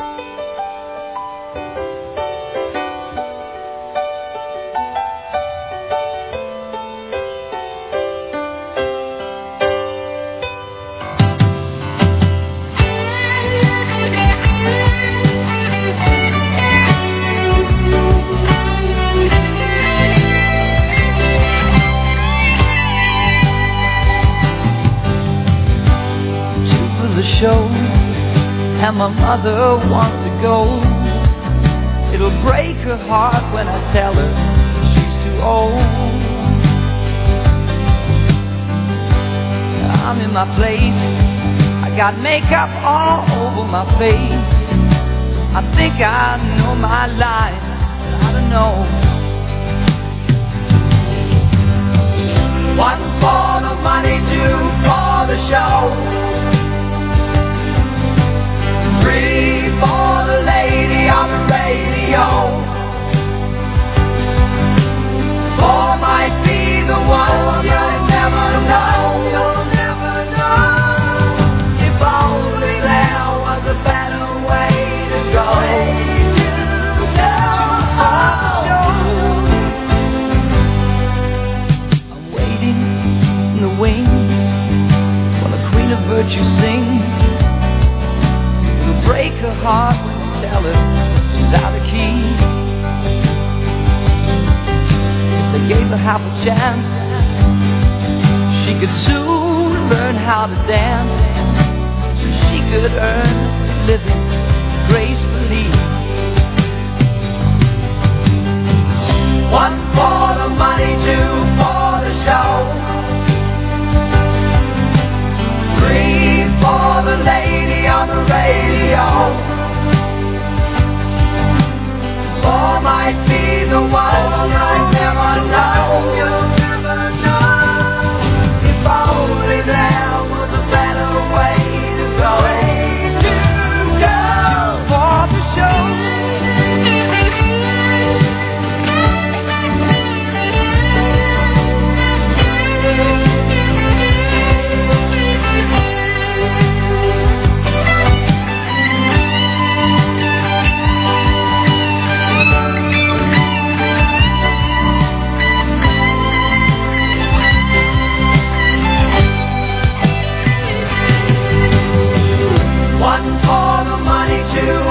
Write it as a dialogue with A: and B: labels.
A: And my mother wants to go. It'll break her heart when I tell her she's too old. I'm in my place, I got makeup all over my face. I think I know my life, but I don't know. One for the money, two for the show. Three for the lady on the radio. Four might be the one you'll never know. You'll never know. If only there was a better way to go. I'm waiting in the wings while the Queen of Virtue sings. Break her heart when you tell her she's out of key. If they gave her half a chance, she could soon learn how to dance. She could earn a living gracefully. One for the money, two for the show. Three for the lady on the radio. Four might be the one you'll never know. You'll never know. If only there was a better way to go. For the show. One for the money, two